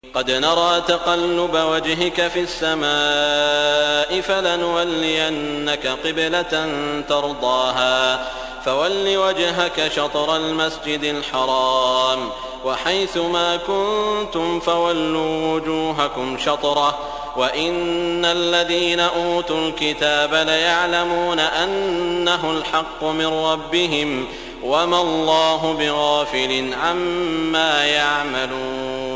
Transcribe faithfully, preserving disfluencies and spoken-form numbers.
قد نرى تقلب وجهك في السماء فلنولينك قبلة ترضاها فول وجهك شطر المسجد الحرام وحيث ما كنتم فولوا وجوهكم شطره وإن الذين أوتوا الكتاب ليعلمون أنه الحق من ربهم وما الله بغافل عما يعملون.